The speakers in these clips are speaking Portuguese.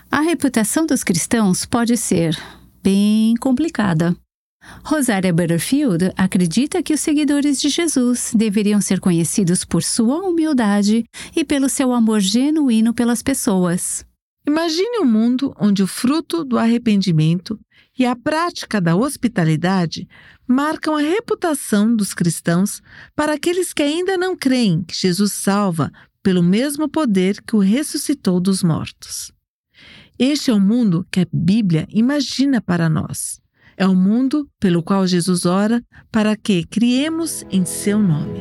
A reputação dos cristãos pode ser bem complicada. Rosária Butterfield acredita que os seguidores de Jesus deveriam ser conhecidos por sua humildade e pelo seu amor genuíno pelas pessoas. Imagine um mundo onde o fruto do arrependimento e a prática da hospitalidade marcam a reputação dos cristãos para aqueles que ainda não creem que Jesus salva pelo mesmo poder que o ressuscitou dos mortos. Este é o mundo que a Bíblia imagina para nós. É o mundo pelo qual Jesus ora para que criemos em seu nome.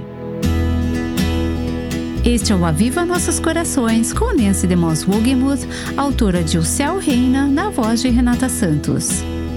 Este é o Aviva Nossos Corações, com Nancy DeMoss Wogemuth, autora de O Céu Reina, na voz de Renata Santos.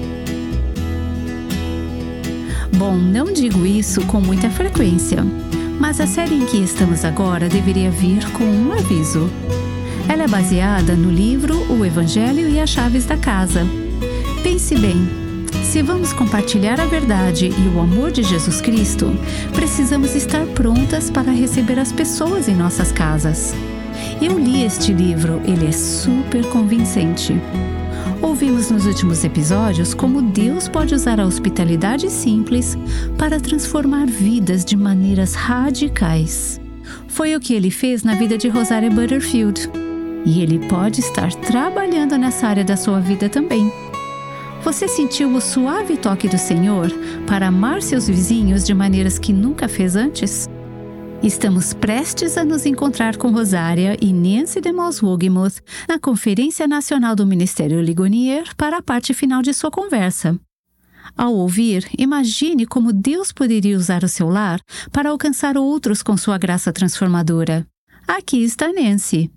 Bom, não digo isso com muita frequência, mas a série em que estamos agora deveria vir com um aviso. Ela é baseada no livro O Evangelho e as Chaves da Casa. Pense bem, se vamos compartilhar a verdade e o amor de Jesus Cristo, precisamos estar prontas para receber as pessoas em nossas casas. Eu li este livro, ele é super convincente. Ouvimos nos últimos episódios como Deus pode usar a hospitalidade simples para transformar vidas de maneiras radicais. Foi o que ele fez na vida de Rosária Butterfield. E ele pode estar trabalhando nessa área da sua vida também. Você sentiu o suave toque do Senhor para amar seus vizinhos de maneiras que nunca fez antes? Estamos prestes a nos encontrar com Rosária e Nancy DeMoss Wogemuth na Conferência Nacional do Ministério Ligonier para a parte final de sua conversa. Ao ouvir, imagine como Deus poderia usar o seu lar para alcançar outros com sua graça transformadora. Aqui está Nancy.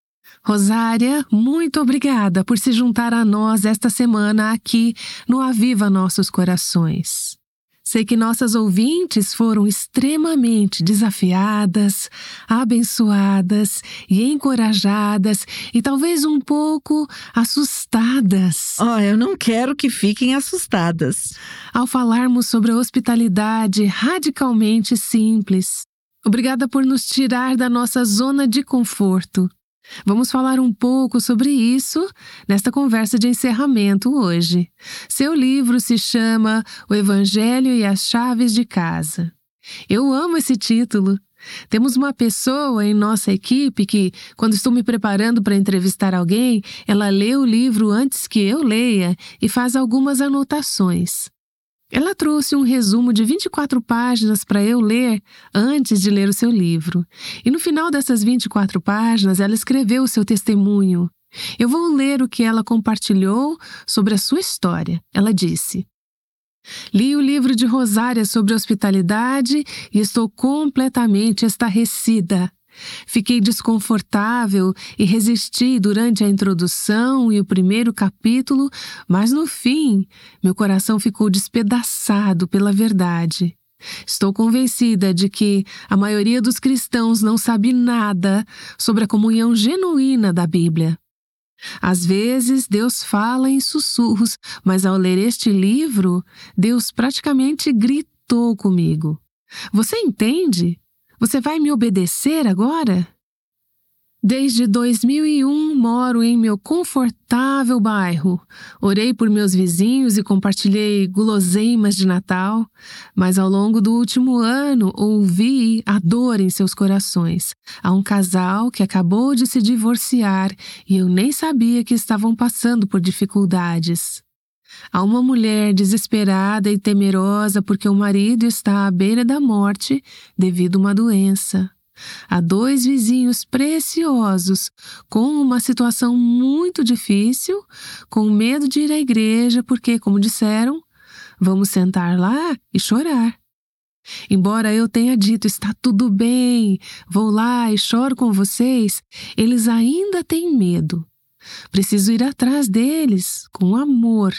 Rosária, muito obrigada por se juntar a nós esta semana aqui no Aviva Nossos Corações. Sei que nossas ouvintes foram extremamente desafiadas, abençoadas e encorajadas e talvez um pouco assustadas. Eu não quero que fiquem assustadas. Ao falarmos sobre a hospitalidade radicalmente simples. Obrigada por nos tirar da nossa zona de conforto. Vamos falar um pouco sobre isso nesta conversa de encerramento hoje. Seu livro se chama O Evangelho e as Chaves de Casa. Eu amo esse título. Temos uma pessoa em nossa equipe que, quando estou me preparando para entrevistar alguém, ela lê o livro antes que eu leia e faz algumas anotações. Ela trouxe um resumo de 24 páginas para eu ler antes de ler o seu livro. E no final dessas 24 páginas, ela escreveu o seu testemunho. Eu vou ler o que ela compartilhou sobre a sua história. Ela disse: li o livro de Rosária sobre hospitalidade e estou completamente estarrecida. Fiquei desconfortável e resisti durante a introdução e o primeiro capítulo, mas no fim, meu coração ficou despedaçado pela verdade. Estou convencida de que a maioria dos cristãos não sabe nada sobre a comunhão genuína da Bíblia. Às vezes, Deus fala em sussurros, mas ao ler este livro, Deus praticamente gritou comigo. Você entende? Você vai me obedecer agora? Desde 2001 moro em meu confortável bairro. Orei por meus vizinhos e compartilhei guloseimas de Natal, mas ao longo do último ano ouvi a dor em seus corações. Há um casal que acabou de se divorciar e eu nem sabia que estavam passando por dificuldades. Há uma mulher desesperada e temerosa porque o marido está à beira da morte devido a uma doença. Há 2 vizinhos preciosos com uma situação muito difícil, com medo de ir à igreja porque, como disseram, vamos sentar lá e chorar. Embora eu tenha dito, está tudo bem, vou lá e choro com vocês, eles ainda têm medo. Preciso ir atrás deles com amor.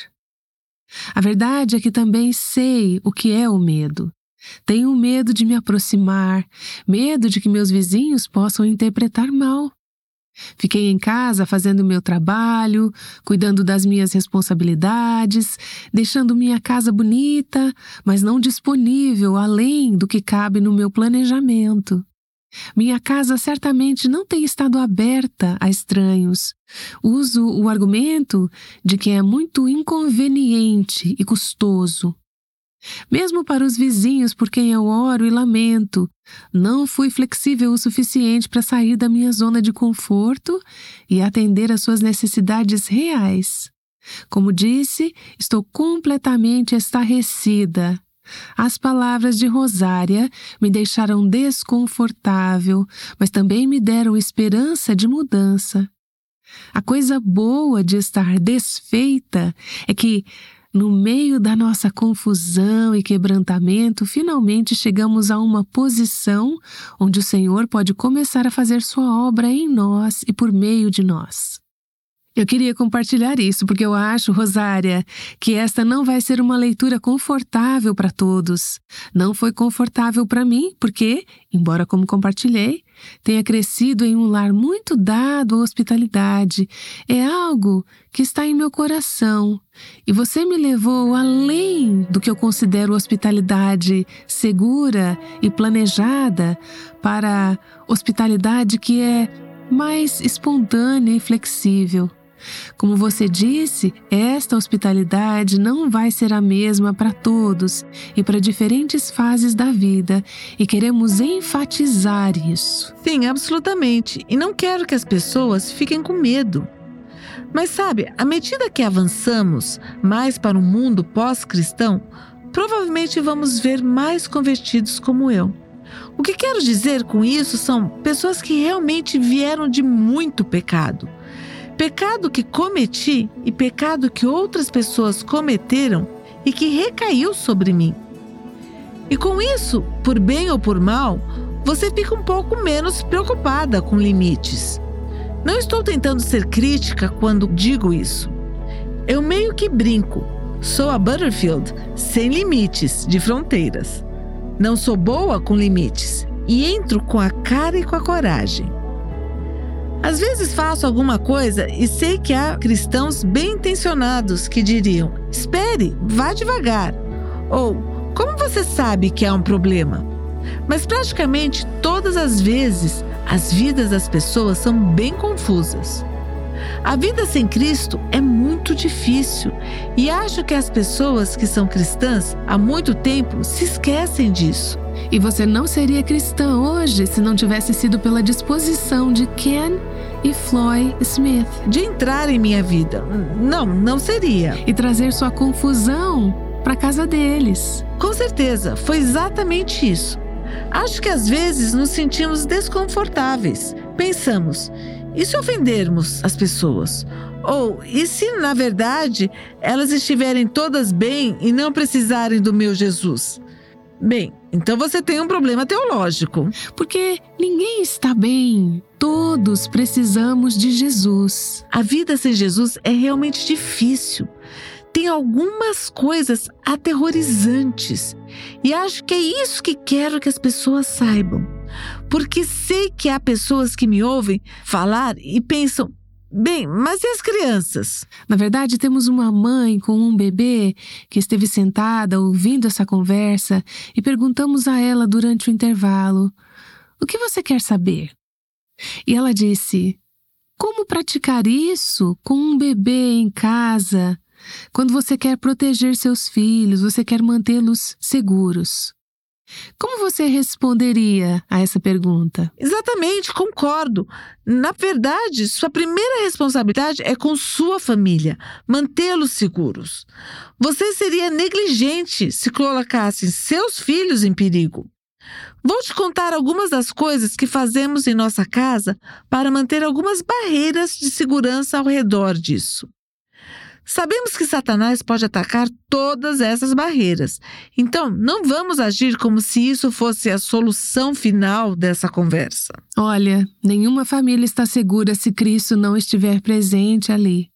A verdade é que também sei o que é o medo. Tenho medo de me aproximar, medo de que meus vizinhos possam interpretar mal. Fiquei em casa fazendo meu trabalho, cuidando das minhas responsabilidades, deixando minha casa bonita, mas não disponível além do que cabe no meu planejamento. Minha casa certamente não tem estado aberta a estranhos. Uso o argumento de que é muito inconveniente e custoso. Mesmo para os vizinhos por quem eu oro e lamento, não fui flexível o suficiente para sair da minha zona de conforto e atender às suas necessidades reais. Como disse, estou completamente estarrecida. As palavras de Rosária me deixaram desconfortável, mas também me deram esperança de mudança. A coisa boa de estar desfeita é que, no meio da nossa confusão e quebrantamento, finalmente chegamos a uma posição onde o Senhor pode começar a fazer sua obra em nós e por meio de nós. Eu queria compartilhar isso porque eu acho, Rosária, que esta não vai ser uma leitura confortável para todos. Não foi confortável para mim porque, embora como compartilhei, tenha crescido em um lar muito dado à hospitalidade. É algo que está em meu coração. E você me levou além do que eu considero hospitalidade segura e planejada para hospitalidade que é mais espontânea e flexível. Como você disse, esta hospitalidade não vai ser a mesma para todos e para diferentes fases da vida, e queremos enfatizar isso. Sim, absolutamente. E não quero que as pessoas fiquem com medo. Mas sabe, à medida que avançamos mais para um mundo pós-cristão, provavelmente vamos ver mais convertidos como eu. O que quero dizer com isso são pessoas que realmente vieram de muito pecado. Pecado que cometi e pecado que outras pessoas cometeram e que recaiu sobre mim. E com isso, por bem ou por mal, você fica um pouco menos preocupada com limites. Não estou tentando ser crítica quando digo isso. Eu meio que brinco. Sou a Butterfield sem limites de fronteiras. Não sou boa com limites e entro com a cara e com a coragem. Às vezes faço alguma coisa e sei que há cristãos bem intencionados que diriam: espere, vá devagar. Ou, como você sabe que há um problema? Mas praticamente todas as vezes, as vidas das pessoas são bem confusas. A vida sem Cristo é muito difícil e acho que as pessoas que são cristãs há muito tempo se esquecem disso. E você não seria cristã hoje se não tivesse sido pela disposição de Ken e Floyd Smith de entrar em minha vida. Não seria. E trazer sua confusão para casa deles. Com certeza, foi exatamente isso. Acho que às vezes nos sentimos desconfortáveis. Pensamos, e se ofendermos as pessoas? Ou, e se na verdade elas estiverem todas bem e não precisarem do meu Jesus? Bem, então você tem um problema teológico. Porque ninguém está bem. Todos precisamos de Jesus. A vida sem Jesus é realmente difícil. Tem algumas coisas aterrorizantes. E acho que é isso que quero que as pessoas saibam. Porque sei que há pessoas que me ouvem falar e pensam: bem, mas e as crianças? Na verdade, temos uma mãe com um bebê que esteve sentada ouvindo essa conversa e perguntamos a ela durante o intervalo: o que você quer saber? E ela disse: como praticar isso com um bebê em casa? Quando você quer proteger seus filhos, você quer mantê-los seguros. Como você responderia a essa pergunta? Exatamente, concordo. Na verdade, sua primeira responsabilidade é com sua família, mantê-los seguros. Você seria negligente se colocasse seus filhos em perigo. Vou te contar algumas das coisas que fazemos em nossa casa para manter algumas barreiras de segurança ao redor disso. Sabemos que Satanás pode atacar todas essas barreiras, então não vamos agir como se isso fosse a solução final dessa conversa. Olha, nenhuma família está segura se Cristo não estiver presente ali.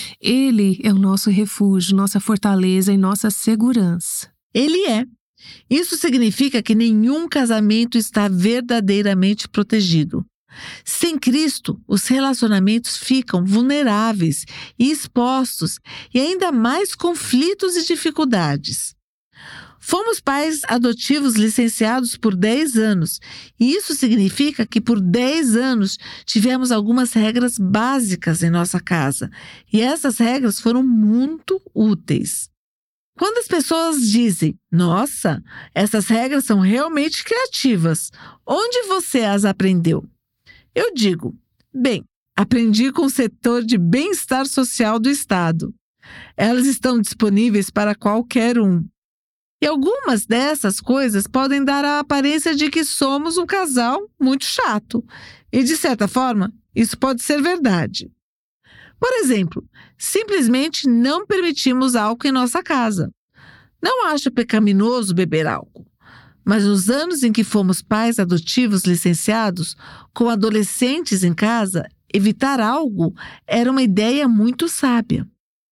Ele é o nosso refúgio, nossa fortaleza e nossa segurança. Ele é. Isso significa que nenhum casamento está verdadeiramente protegido. Sem Cristo, os relacionamentos ficam vulneráveis e expostos, e ainda mais conflitos e dificuldades. Fomos pais adotivos licenciados por 10 anos. E isso significa que por 10 anos tivemos algumas regras básicas em nossa casa. E essas regras foram muito úteis. Quando as pessoas dizem, nossa, essas regras são realmente criativas, onde você as aprendeu? Eu digo, bem, aprendi com o setor de bem-estar social do Estado. Elas estão disponíveis para qualquer um. E algumas dessas coisas podem dar a aparência de que somos um casal muito chato. E, de certa forma, isso pode ser verdade. Por exemplo, simplesmente não permitimos álcool em nossa casa. Não acho pecaminoso beber álcool. Mas nos anos em que fomos pais adotivos licenciados, com adolescentes em casa, evitar algo era uma ideia muito sábia.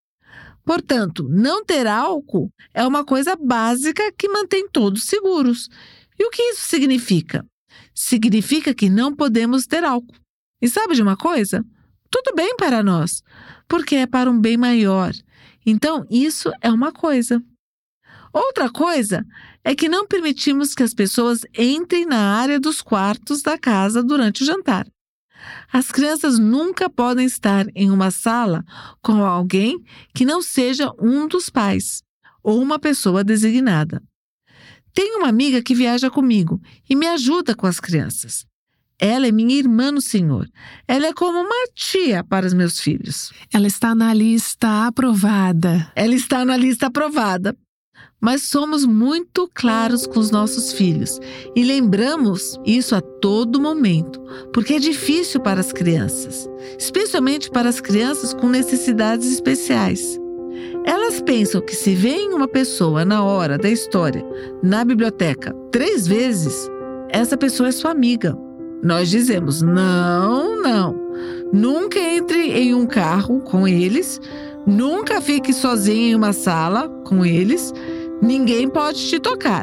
Portanto, não ter álcool é uma coisa básica que mantém todos seguros. E o que isso significa? Significa que não podemos ter álcool. E sabe de uma coisa? Tudo bem para nós, porque é para um bem maior. Então, isso é uma coisa. Outra coisa é que não permitimos que as pessoas entrem na área dos quartos da casa durante o jantar. As crianças nunca podem estar em uma sala com alguém que não seja um dos pais ou uma pessoa designada. Tenho uma amiga que viaja comigo e me ajuda com as crianças. Ela é minha irmã no Senhor. Ela é como uma tia para os meus filhos. Ela está na lista aprovada. Ela está na lista aprovada. Mas somos muito claros com os nossos filhos e lembramos isso a todo momento, porque é difícil para as crianças, especialmente para as crianças com necessidades especiais. Elas pensam que se veem uma pessoa na hora da história, na biblioteca, 3 vezes, essa pessoa é sua amiga. Nós dizemos, não. Nunca entre em um carro com eles, nunca fique sozinho em uma sala com eles, ninguém pode te tocar.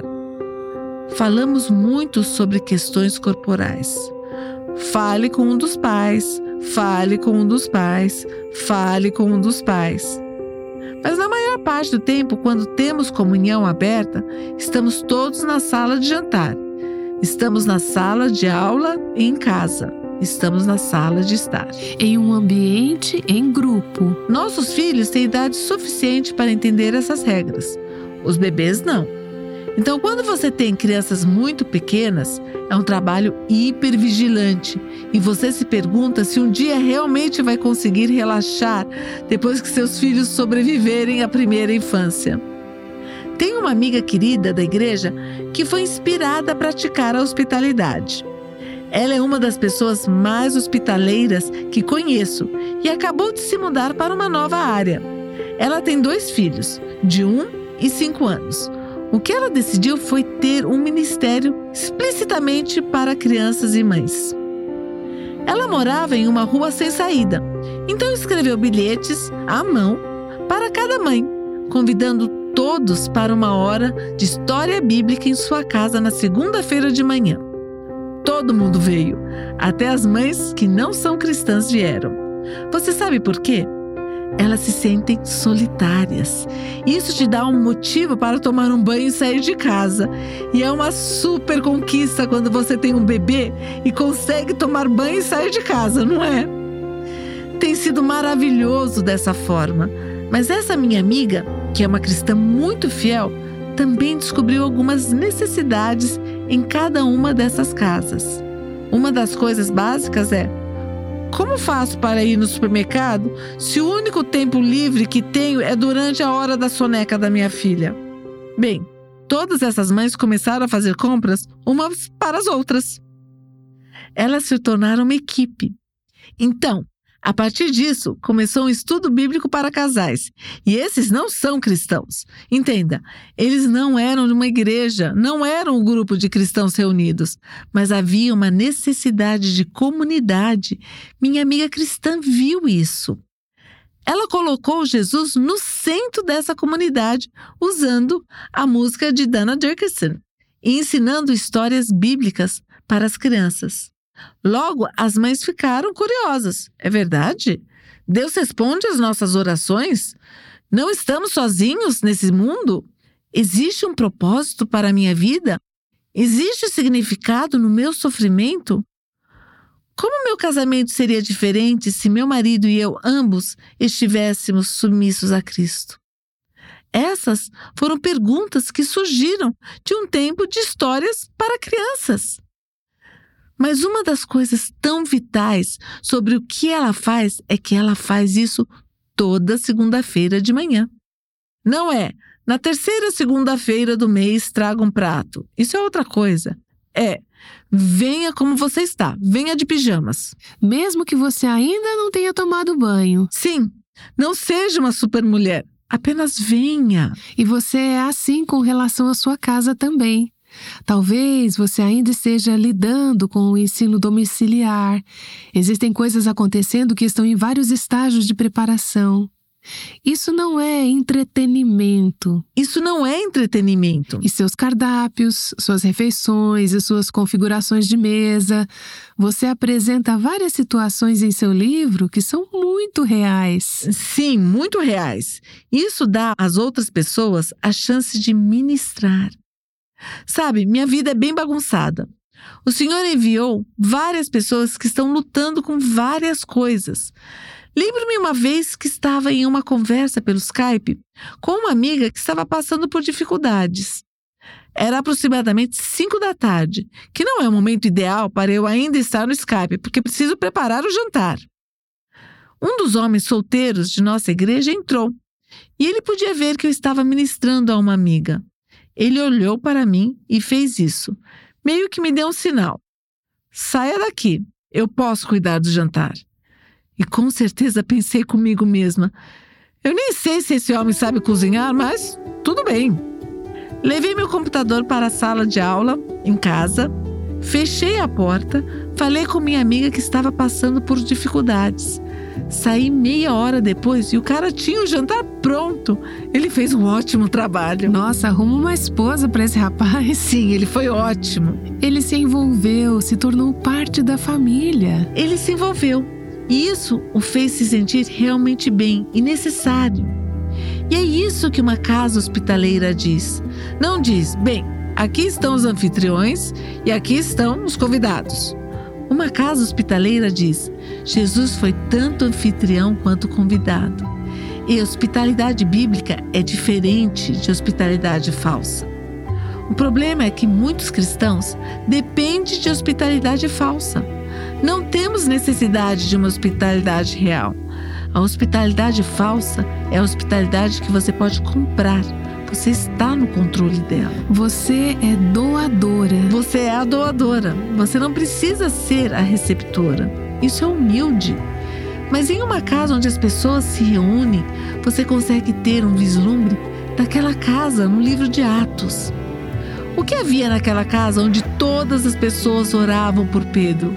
Falamos muito sobre questões corporais. Fale com um dos pais, fale com um dos pais, fale com um dos pais. Mas na maior parte do tempo, quando temos comunhão aberta, estamos todos na sala de jantar. Estamos na sala de aula e em casa. Estamos na sala de estar. Em um ambiente em grupo. Nossos filhos têm idade suficiente para entender essas regras. Os bebês não. Então, quando você tem crianças muito pequenas, é um trabalho hipervigilante. E você se pergunta se um dia realmente vai conseguir relaxar depois que seus filhos sobreviverem à primeira infância. Tenho uma amiga querida da igreja que foi inspirada a praticar a hospitalidade. Ela é uma das pessoas mais hospitaleiras que conheço e acabou de se mudar para uma nova área. Ela tem 2 filhos, de 1 e 5 anos. O que ela decidiu foi ter um ministério explicitamente para crianças e mães. Ela morava em uma rua sem saída, então escreveu bilhetes à mão para cada mãe, convidando todos para uma hora de história bíblica em sua casa na segunda-feira de manhã. Todo mundo veio, até as mães que não são cristãs vieram. Você sabe por quê? Elas se sentem solitárias. Isso te dá um motivo para tomar um banho e sair de casa. E é uma super conquista quando você tem um bebê e consegue tomar banho e sair de casa, não é? Tem sido maravilhoso dessa forma. Mas essa minha amiga, que é uma cristã muito fiel, também descobriu algumas necessidades em cada uma dessas casas. Uma das coisas básicas é: como faço para ir no supermercado se o único tempo livre que tenho é durante a hora da soneca da minha filha? Bem, todas essas mães começaram a fazer compras umas para as outras. Elas se tornaram uma equipe. Então, a partir disso, começou um estudo bíblico para casais. E esses não são cristãos. Entenda, eles não eram de uma igreja, não eram um grupo de cristãos reunidos, mas havia uma necessidade de comunidade. Minha amiga cristã viu isso. Ela colocou Jesus no centro dessa comunidade, usando a música de Dana Dickerson e ensinando histórias bíblicas para as crianças. Logo, as mães ficaram curiosas. É verdade? Deus responde às nossas orações? Não estamos sozinhos nesse mundo? Existe um propósito para a minha vida? Existe significado no meu sofrimento? Como meu casamento seria diferente se meu marido e eu ambos estivéssemos submissos a Cristo? Essas foram perguntas que surgiram de um tempo de histórias para crianças. Mas uma das coisas tão vitais sobre o que ela faz é que ela faz isso toda segunda-feira de manhã. Não é, na terceira segunda-feira do mês traga um prato. Isso é outra coisa. Venha como você está, venha de pijamas. Mesmo que você ainda não tenha tomado banho. Sim, não seja uma supermulher. Apenas venha. E você é assim com relação à sua casa também. Talvez você ainda esteja lidando com o ensino domiciliar. Existem coisas acontecendo que estão em vários estágios de preparação. Isso não é entretenimento. Isso não é entretenimento. E seus cardápios, suas refeições e suas configurações de mesa. Você apresenta várias situações em seu livro que são muito reais. Sim, muito reais. Isso dá às outras pessoas a chance de ministrar. Sabe, minha vida é bem bagunçada. O Senhor enviou várias pessoas que estão lutando com várias coisas. Lembro-me uma vez que estava em uma conversa pelo Skype com uma amiga que estava passando por dificuldades. Era aproximadamente 5 da tarde, que não é o momento ideal para eu ainda estar no Skype, porque preciso preparar o jantar. Um dos homens solteiros de nossa igreja entrou, e ele podia ver que eu estava ministrando a uma amiga. Ele olhou para mim e fez isso, meio que me deu um sinal. Saia daqui, eu posso cuidar do jantar. E com certeza pensei comigo mesma, eu nem sei se esse homem sabe cozinhar, mas tudo bem. Levei meu computador para a sala de aula, em casa, fechei a porta, falei com minha amiga que estava passando por dificuldades. Saí meia hora depois e o cara tinha o jantar pronto. Ele fez um ótimo trabalho. Nossa, arruma uma esposa para esse rapaz. Sim, ele foi ótimo. Ele se envolveu, se tornou parte da família. Ele se envolveu. E isso o fez se sentir realmente bem e necessário. E é isso que uma casa hospitaleira diz. Não diz, bem, aqui estão os anfitriões e aqui estão os convidados. Uma casa hospitaleira diz, Jesus foi tanto anfitrião quanto convidado. E a hospitalidade bíblica é diferente de hospitalidade falsa. O problema é que muitos cristãos dependem de hospitalidade falsa. Não temos necessidade de uma hospitalidade real. A hospitalidade falsa é a hospitalidade que você pode comprar. Você está no controle dela. Você é doadora. Você é a doadora. Você não precisa ser a receptora. Isso é humilde. Mas em uma casa onde as pessoas se reúnem, você consegue ter um vislumbre daquela casa no livro de Atos. O que havia naquela casa onde todas as pessoas oravam por Pedro?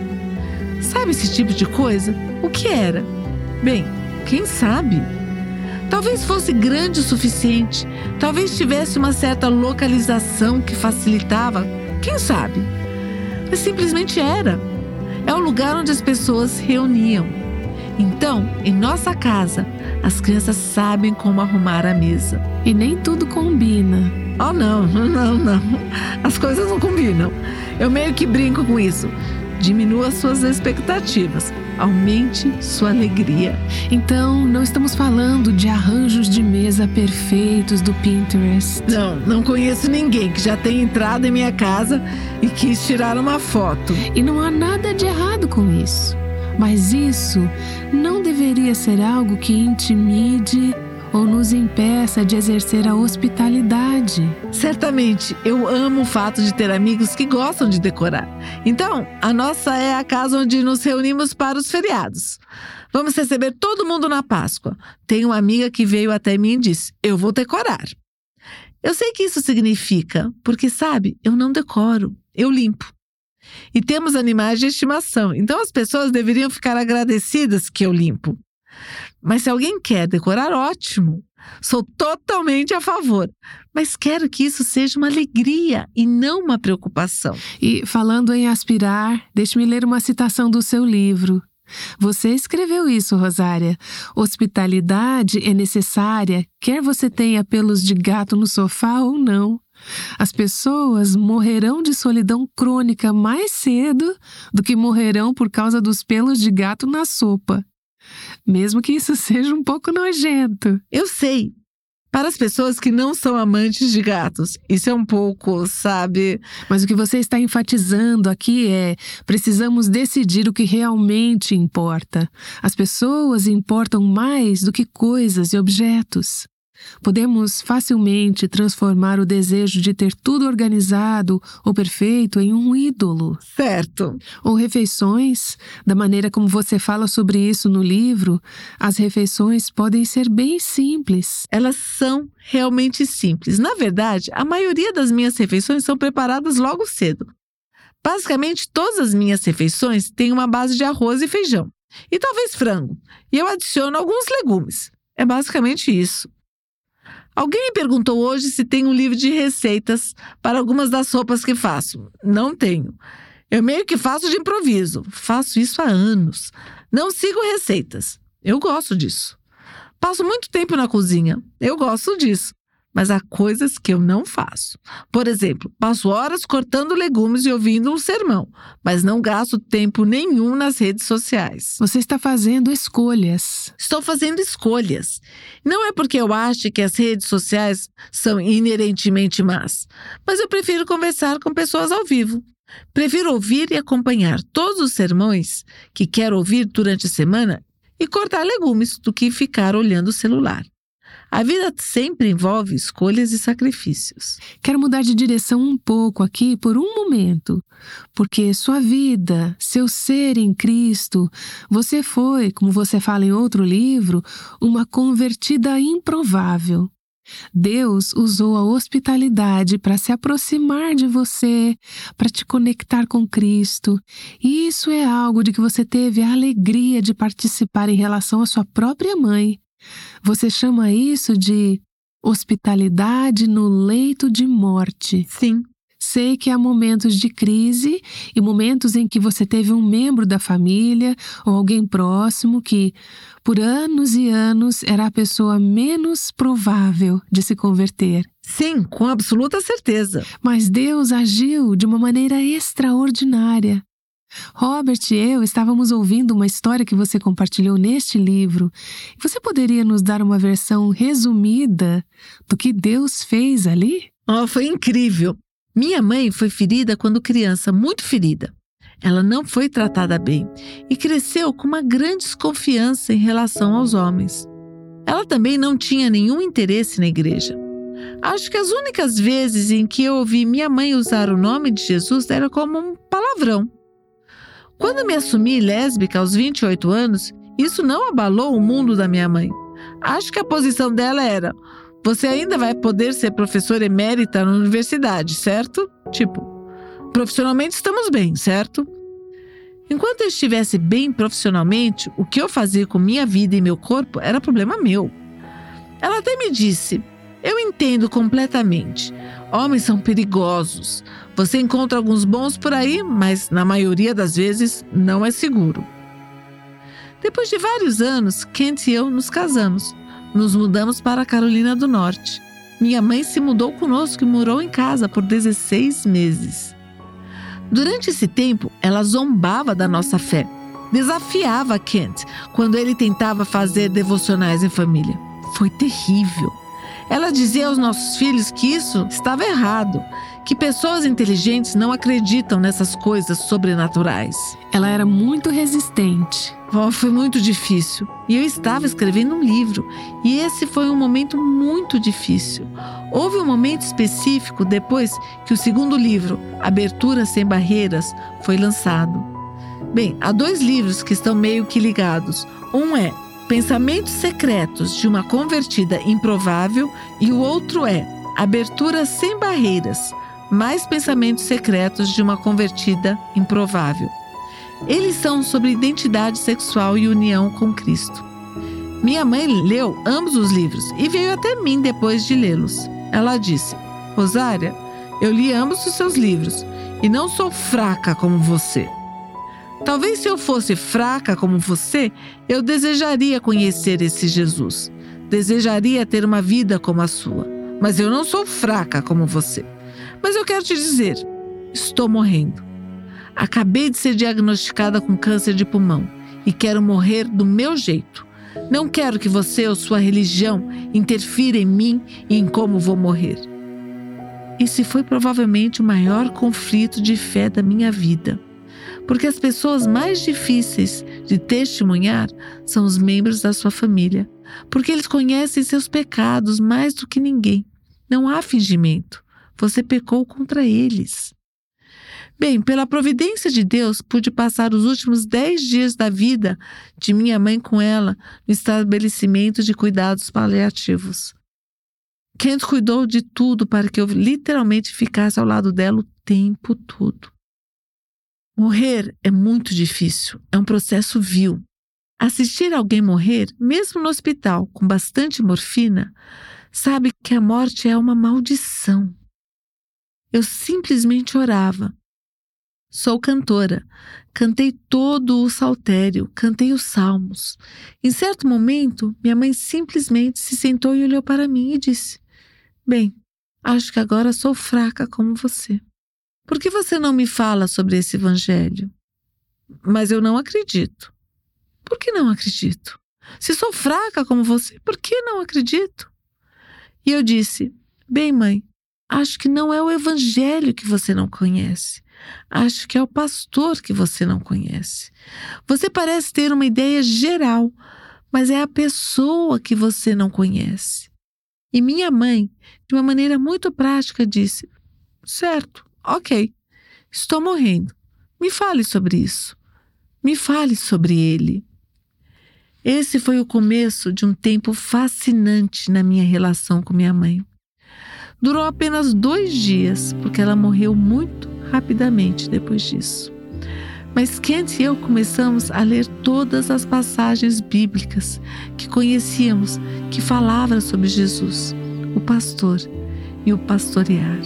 Sabe esse tipo de coisa? O que era? Bem, quem sabe? Talvez fosse grande o suficiente. Talvez tivesse uma certa localização que facilitava. Quem sabe? Mas simplesmente era. É um lugar onde as pessoas se reuniam. Então, em nossa casa, as crianças sabem como arrumar a mesa. E nem tudo combina. Oh, não. As coisas não combinam. Eu meio que brinco com isso. Diminua suas expectativas. Aumente sua alegria. Então, não estamos falando de arranjos de mesa perfeitos do Pinterest. Não conheço ninguém que já tenha entrado em minha casa e quis tirar uma foto. E não há nada de errado com isso. Mas isso não deveria ser algo que intimide ou nos impeça de exercer a hospitalidade. Certamente, eu amo o fato de ter amigos que gostam de decorar. Então, a nossa é a casa onde nos reunimos para os feriados. Vamos receber todo mundo na Páscoa. Tem uma amiga que veio até mim e disse, eu vou decorar. Eu sei que isso significa, porque sabe, eu não decoro, eu limpo. E temos animais de estimação, então as pessoas deveriam ficar agradecidas que eu limpo. Mas se alguém quer decorar, ótimo. Sou totalmente a favor. Mas quero que isso seja uma alegria e não uma preocupação. E falando em aspirar, deixe-me ler uma citação do seu livro. Você escreveu isso, Rosária. Hospitalidade é necessária, quer você tenha pelos de gato no sofá ou não. As pessoas morrerão de solidão crônica mais cedo do que morrerão por causa dos pelos de gato na sopa. Mesmo que isso seja um pouco nojento. Eu sei. Para as pessoas que não são amantes de gatos, isso é um pouco, sabe? Mas o que você está enfatizando aqui é: precisamos decidir o que realmente importa. As pessoas importam mais do que coisas e objetos. Podemos facilmente transformar o desejo de ter tudo organizado ou perfeito em um ídolo. Certo. Ou refeições, da maneira como você fala sobre isso no livro, as refeições podem ser bem simples. Elas são realmente simples. Na verdade, a maioria das minhas refeições são preparadas logo cedo. Basicamente, todas as minhas refeições têm uma base de arroz e feijão. E talvez frango. E eu adiciono alguns legumes. É basicamente isso. Alguém me perguntou hoje se tem um livro de receitas para algumas das sopas que faço. Não tenho. Eu meio que faço de improviso. Faço isso há anos. Não sigo receitas. Eu gosto disso. Passo muito tempo na cozinha. Eu gosto disso. Mas há coisas que eu não faço. Por exemplo, passo horas cortando legumes e ouvindo um sermão, mas não gasto tempo nenhum nas redes sociais. Você está fazendo escolhas. Estou fazendo escolhas. Não é porque eu acho que as redes sociais são inerentemente más, mas eu prefiro conversar com pessoas ao vivo. Prefiro ouvir e acompanhar todos os sermões que quero ouvir durante a semana e cortar legumes do que ficar olhando o celular. A vida sempre envolve escolhas e sacrifícios. Quero mudar de direção um pouco aqui por um momento, porque sua vida, seu ser em Cristo, você foi, como você fala em outro livro, uma convertida improvável. Deus usou a hospitalidade para se aproximar de você, para te conectar com Cristo. E isso é algo de que você teve a alegria de participar em relação à sua própria mãe. Você chama isso de hospitalidade no leito de morte. Sim. Sei que há momentos de crise e momentos em que você teve um membro da família ou alguém próximo que, por anos e anos, era a pessoa menos provável de se converter. Sim, com absoluta certeza. Mas Deus agiu de uma maneira extraordinária. Robert e eu estávamos ouvindo uma história que você compartilhou neste livro. Você poderia nos dar uma versão resumida do que Deus fez ali? Foi incrível. Minha mãe foi ferida quando criança, muito ferida. Ela não foi tratada bem e cresceu com uma grande desconfiança em relação aos homens. Ela também não tinha nenhum interesse na igreja. Acho que as únicas vezes em que eu ouvi minha mãe usar o nome de Jesus era como um palavrão. Quando me assumi lésbica aos 28 anos, isso não abalou o mundo da minha mãe. Acho que a posição dela era: você ainda vai poder ser professora emérita na universidade, certo? Tipo, profissionalmente estamos bem, certo? Enquanto eu estivesse bem profissionalmente, o que eu fazia com minha vida e meu corpo era problema meu. Ela até me disse: eu entendo completamente. Homens são perigosos. Você encontra alguns bons por aí, mas na maioria das vezes não é seguro. Depois de vários anos, Kent e eu nos casamos. Nos mudamos para a Carolina do Norte. Minha mãe se mudou conosco e morou em casa por 16 meses. Durante esse tempo, ela zombava da nossa fé. Desafiava Kent quando ele tentava fazer devocionais em família. Foi terrível. Ela dizia aos nossos filhos que isso estava errado, que pessoas inteligentes não acreditam nessas coisas sobrenaturais. Ela era muito resistente. Foi muito difícil. E eu estava escrevendo um livro, e esse foi um momento muito difícil. Houve um momento específico depois que o segundo livro, Abertura Sem Barreiras, foi lançado. Bem, há 2 livros que estão meio que ligados. Um é Pensamentos Secretos de uma Convertida Improvável e o outro é Abertura Sem Barreiras, mais pensamentos secretos de uma convertida improvável. Eles são sobre identidade sexual e união com Cristo. Minha mãe leu ambos os livros e veio até mim depois de lê-los. Ela disse: Rosária, eu li ambos os seus livros e não sou fraca como você. Talvez se eu fosse fraca como você, eu desejaria conhecer esse Jesus. Desejaria ter uma vida como a sua. Mas eu não sou fraca como você. Mas eu quero te dizer, estou morrendo. Acabei de ser diagnosticada com câncer de pulmão e quero morrer do meu jeito. Não quero que você ou sua religião interfira em mim e em como vou morrer. Esse foi provavelmente o maior conflito de fé da minha vida. Porque as pessoas mais difíceis de testemunhar são os membros da sua família. Porque eles conhecem seus pecados mais do que ninguém. Não há fingimento. Você pecou contra eles. Bem, pela providência de Deus, pude passar os últimos 10 dias da vida de minha mãe com ela no estabelecimento de cuidados paliativos. Kent cuidou de tudo para que eu literalmente ficasse ao lado dela o tempo todo. Morrer é muito difícil, é um processo vil. Assistir alguém morrer, mesmo no hospital, com bastante morfina, sabe que a morte é uma maldição. Eu simplesmente orava. Sou cantora. Cantei todo o saltério, cantei os salmos. Em certo momento, minha mãe simplesmente se sentou e olhou para mim e disse: "Bem, acho que agora sou fraca como você. Por que você não me fala sobre esse evangelho?" "Mas eu não acredito." "Por que não acredito? Se sou fraca como você, por que não acredito?" E eu disse: "Bem, mãe, acho que não é o evangelho que você não conhece. Acho que é o pastor que você não conhece. Você parece ter uma ideia geral, mas é a pessoa que você não conhece." E minha mãe, de uma maneira muito prática, disse: "Certo, ok, estou morrendo. Me fale sobre isso. Me fale sobre ele." Esse foi o começo de um tempo fascinante na minha relação com minha mãe. Durou apenas 2 dias, porque ela morreu muito rapidamente depois disso. Mas Kent e eu começamos a ler todas as passagens bíblicas que conhecíamos que falavam sobre Jesus, o pastor e o pastorear.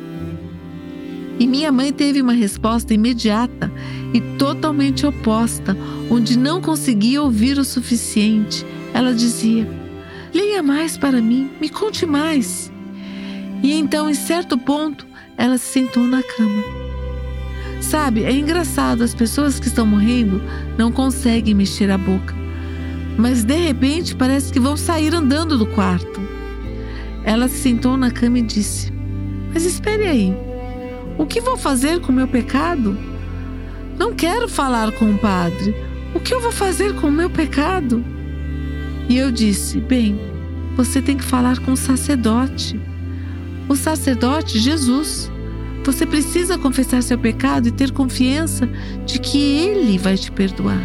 E minha mãe teve uma resposta imediata e totalmente oposta, onde não conseguia ouvir o suficiente. Ela dizia: "Leia mais para mim, me conte mais." E então, em certo ponto, ela se sentou na cama. Sabe, é engraçado, as pessoas que estão morrendo não conseguem mexer a boca, mas de repente parece que vão sair andando do quarto. Ela se sentou na cama e disse: "Mas espere aí, o que vou fazer com o meu pecado? Não quero falar com o padre. O que eu vou fazer com o meu pecado?" E eu disse: "Bem, você tem que falar com o sacerdote. O sacerdote, Jesus. Você precisa confessar seu pecado e ter confiança de que Ele vai te perdoar."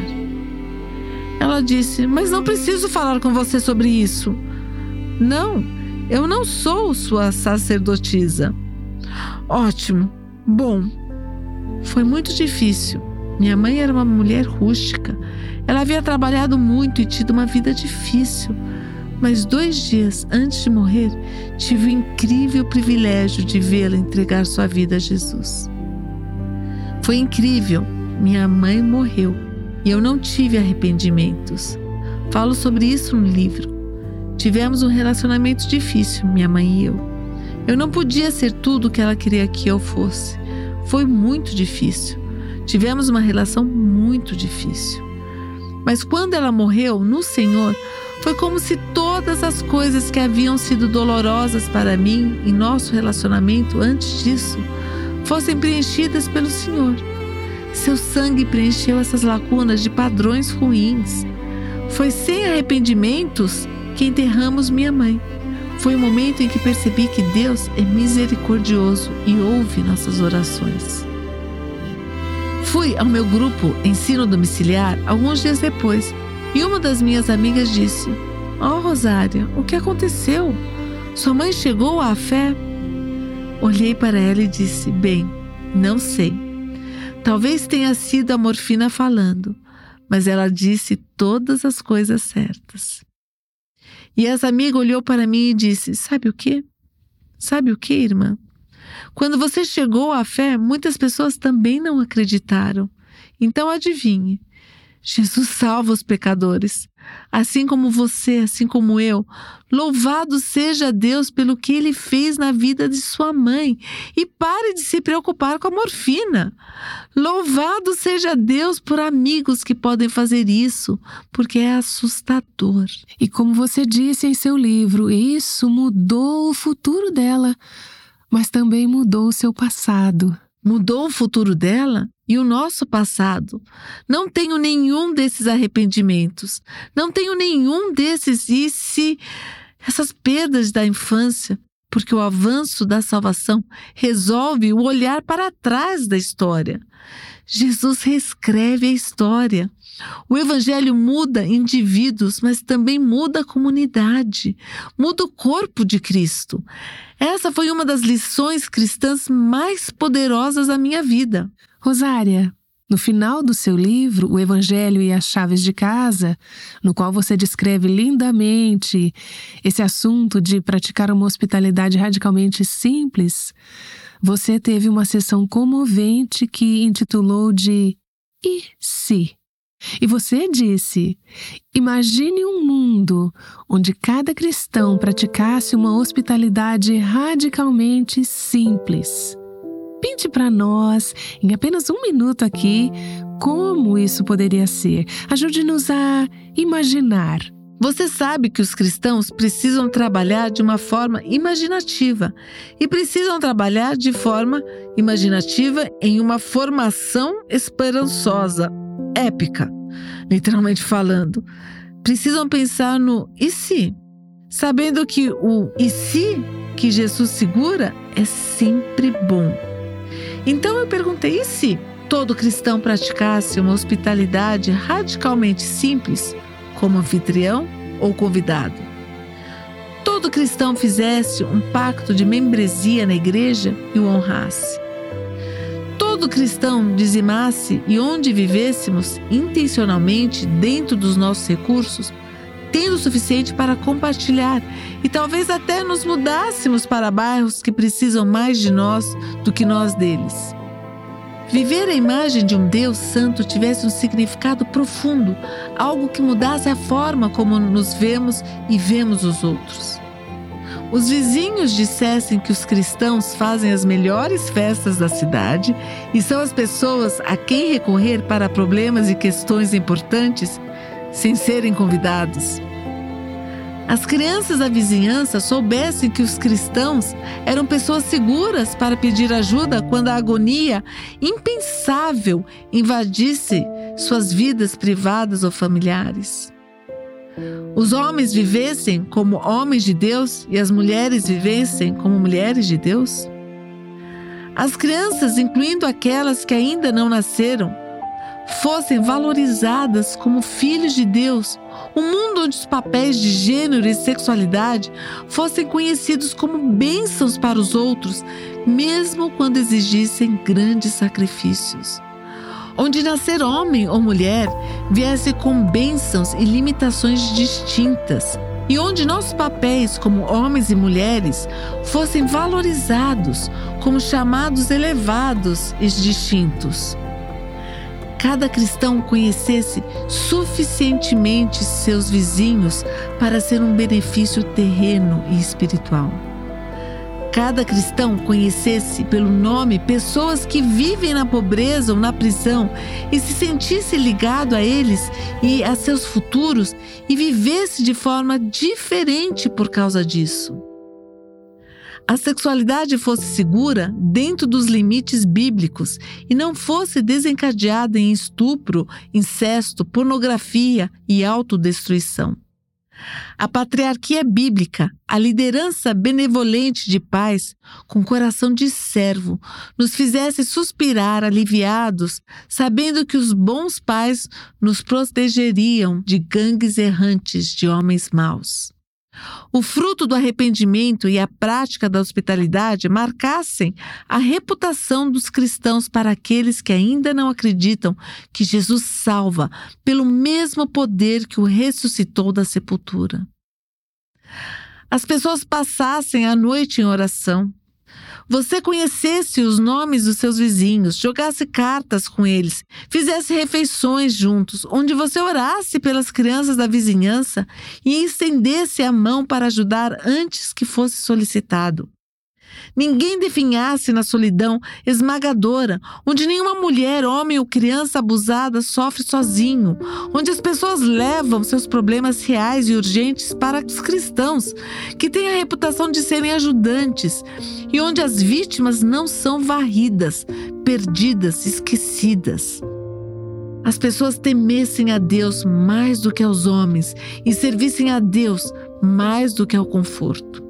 Ela disse: "Mas não preciso falar com você sobre isso." "Não, eu não sou sua sacerdotisa." "Ótimo. Bom." Foi muito difícil. Minha mãe era uma mulher rústica. Ela havia trabalhado muito e tido uma vida difícil. Mas 2 dias antes de morrer, tive o incrível privilégio de vê-la entregar sua vida a Jesus. Foi incrível. Minha mãe morreu e eu não tive arrependimentos. Falo sobre isso no livro. Tivemos um relacionamento difícil, minha mãe e eu. Eu não podia ser tudo o que ela queria que eu fosse. Foi muito difícil. Tivemos uma relação muito difícil. Mas quando ela morreu no Senhor, foi como se todas as coisas que haviam sido dolorosas para mim em nosso relacionamento antes disso fossem preenchidas pelo Senhor. Seu sangue preencheu essas lacunas de padrões ruins. Foi sem arrependimentos que enterramos minha mãe. Foi o momento em que percebi que Deus é misericordioso e ouve nossas orações. Fui ao meu grupo Ensino Domiciliar alguns dias depois e uma das minhas amigas disse: "Oh, Rosária, o que aconteceu? Sua mãe chegou à fé?" Olhei para ela e disse: "Bem, não sei. Talvez tenha sido a morfina falando, mas ela disse todas as coisas certas." E essa amiga olhou para mim e disse: "Sabe o quê? Sabe o quê, irmã? Quando você chegou à fé, muitas pessoas também não acreditaram. Então adivinhe, Jesus salva os pecadores. Assim como você, assim como eu, louvado seja Deus pelo que Ele fez na vida de sua mãe. E pare de se preocupar com a morfina. Louvado seja Deus por amigos que podem fazer isso, porque é assustador. E como você disse em seu livro, isso mudou o futuro dela, mas também mudou o seu passado. Mudou o futuro dela e o nosso passado. Não tenho nenhum desses arrependimentos. Não tenho nenhum desses essas perdas da infância, porque o avanço da salvação resolve o olhar para trás da história. Jesus reescreve a história. O Evangelho muda indivíduos, mas também muda a comunidade, muda o corpo de Cristo. Essa foi uma das lições cristãs mais poderosas da minha vida. Rosária, no final do seu livro, O Evangelho e as Chaves de Casa, no qual você descreve lindamente esse assunto de praticar uma hospitalidade radicalmente simples, você teve uma sessão comovente que intitulou de E se? E você disse: imagine um mundo onde cada cristão praticasse uma hospitalidade radicalmente simples. Pinte para nós, em apenas 1 minuto aqui, como isso poderia ser. Ajude-nos a imaginar. Você sabe que os cristãos precisam trabalhar de uma forma imaginativa e precisam trabalhar de forma imaginativa em uma formação esperançosa, épica, literalmente falando. Precisam pensar no e se, sabendo que o e se que Jesus segura é sempre bom. Então eu perguntei, e se todo cristão praticasse uma hospitalidade radicalmente simples, como anfitrião ou convidado? Todo cristão fizesse um pacto de membresia na igreja e o honrasse. Todo cristão dizimasse e onde vivêssemos intencionalmente dentro dos nossos recursos, tendo o suficiente para compartilhar e talvez até nos mudássemos para bairros que precisam mais de nós do que nós deles. Viver a imagem de um Deus santo tivesse um significado profundo, algo que mudasse a forma como nos vemos e vemos os outros. Os vizinhos dissessem que os cristãos fazem as melhores festas da cidade e são as pessoas a quem recorrer para problemas e questões importantes sem serem convidados. As crianças da vizinhança soubessem que os cristãos eram pessoas seguras para pedir ajuda quando a agonia impensável invadisse suas vidas privadas ou familiares. Os homens vivessem como homens de Deus e as mulheres vivessem como mulheres de Deus. As crianças, incluindo aquelas que ainda não nasceram, fossem valorizadas como filhos de Deus, um mundo onde os papéis de gênero e sexualidade fossem conhecidos como bênçãos para os outros, mesmo quando exigissem grandes sacrifícios. Onde nascer homem ou mulher viesse com bênçãos e limitações distintas, e onde nossos papéis como homens e mulheres fossem valorizados como chamados elevados e distintos. Cada cristão conhecesse suficientemente seus vizinhos para ser um benefício terreno e espiritual. Cada cristão conhecesse pelo nome pessoas que vivem na pobreza ou na prisão e se sentisse ligado a eles e a seus futuros e vivesse de forma diferente por causa disso. A sexualidade fosse segura dentro dos limites bíblicos e não fosse desencadeada em estupro, incesto, pornografia e autodestruição. A patriarquia bíblica, a liderança benevolente de pais com coração de servo, nos fizesse suspirar aliviados, sabendo que os bons pais nos protegeriam de gangues errantes de homens maus. O fruto do arrependimento e a prática da hospitalidade marcassem a reputação dos cristãos para aqueles que ainda não acreditam que Jesus salva pelo mesmo poder que o ressuscitou da sepultura. As pessoas passassem a noite em oração. você conhecesse os nomes dos seus vizinhos, jogasse cartas com eles, fizesse refeições juntos, onde você orasse pelas crianças da vizinhança e estendesse a mão para ajudar antes que fosse solicitado. Ninguém definhasse na solidão esmagadora, onde nenhuma mulher, homem ou criança abusada sofre sozinho, onde as pessoas levam seus problemas reais e urgentes para os cristãos, que têm a reputação de serem ajudantes, e onde as vítimas não são varridas, perdidas, esquecidas. As pessoas temessem a Deus mais do que aos homens e servissem a Deus mais do que ao conforto.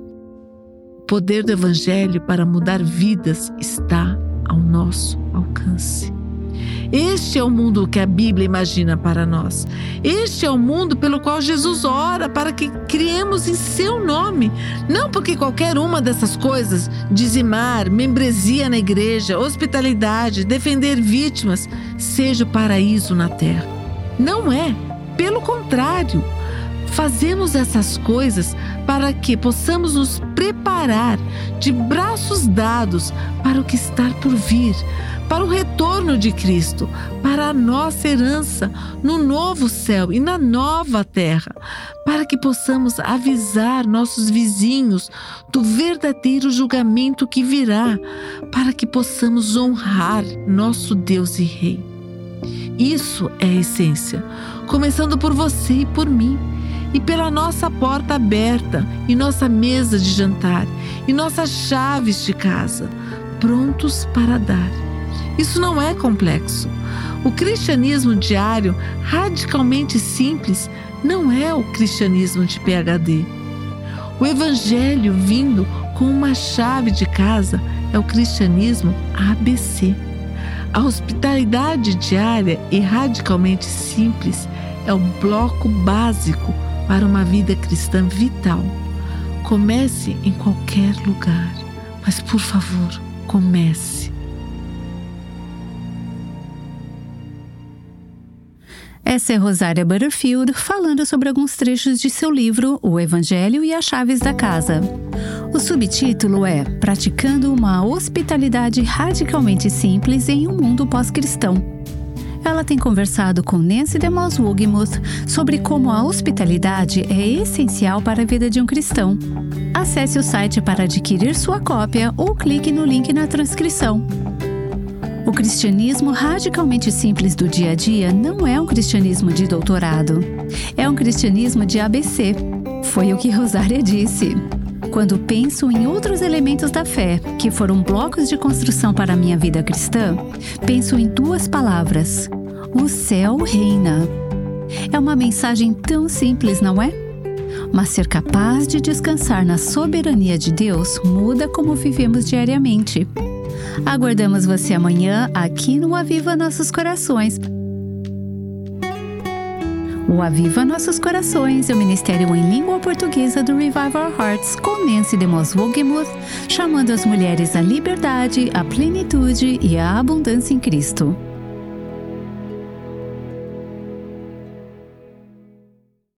O poder do Evangelho para mudar vidas está ao nosso alcance. Este é o mundo que a Bíblia imagina para nós. Este é o mundo pelo qual Jesus ora para que criemos em seu nome. Não porque qualquer uma dessas coisas, dizimar, membresia na igreja, hospitalidade, defender vítimas, seja o paraíso na terra. Não é. Pelo contrário. Fazemos essas coisas para que possamos nos preparar de braços dados para o que está por vir, para o retorno de Cristo, para a nossa herança no novo céu e na nova terra, para que possamos avisar nossos vizinhos do verdadeiro julgamento que virá, para que possamos honrar nosso Deus e Rei. Isso é a essência, começando por você e por mim. E pela nossa porta aberta, e nossa mesa de jantar, e nossas chaves de casa, prontos para dar. Isso não é complexo. O cristianismo diário, radicalmente simples, não é o cristianismo de PhD. O Evangelho vindo com uma chave de casa é o cristianismo ABC. A hospitalidade diária e radicalmente simples é o bloco básico para uma vida cristã vital. Comece em qualquer lugar, mas por favor, comece. Essa é Rosária Butterfield falando sobre alguns trechos de seu livro O Evangelho e as Chaves da Casa. O subtítulo é Praticando uma hospitalidade radicalmente simples em um mundo pós-cristão. Ela tem conversado com Nancy DeMoss Wogemuth sobre como a hospitalidade é essencial para a vida de um cristão. Acesse o site para adquirir sua cópia ou clique no link na transcrição. O cristianismo radicalmente simples do dia a dia não é um cristianismo de doutorado. É um cristianismo de ABC. Foi o que Rosária disse. Quando penso em outros elementos da fé, que foram blocos de construção para a minha vida cristã, penso em duas palavras: o céu reina. É uma mensagem tão simples, não é? Mas ser capaz de descansar na soberania de Deus muda como vivemos diariamente. Aguardamos você amanhã aqui no Aviva Nossos Corações. O Aviva Nossos Corações é o ministério em língua portuguesa do Revive Our Hearts com Nancy DeMoss Wogemuth, chamando as mulheres à liberdade, à plenitude e à abundância em Cristo.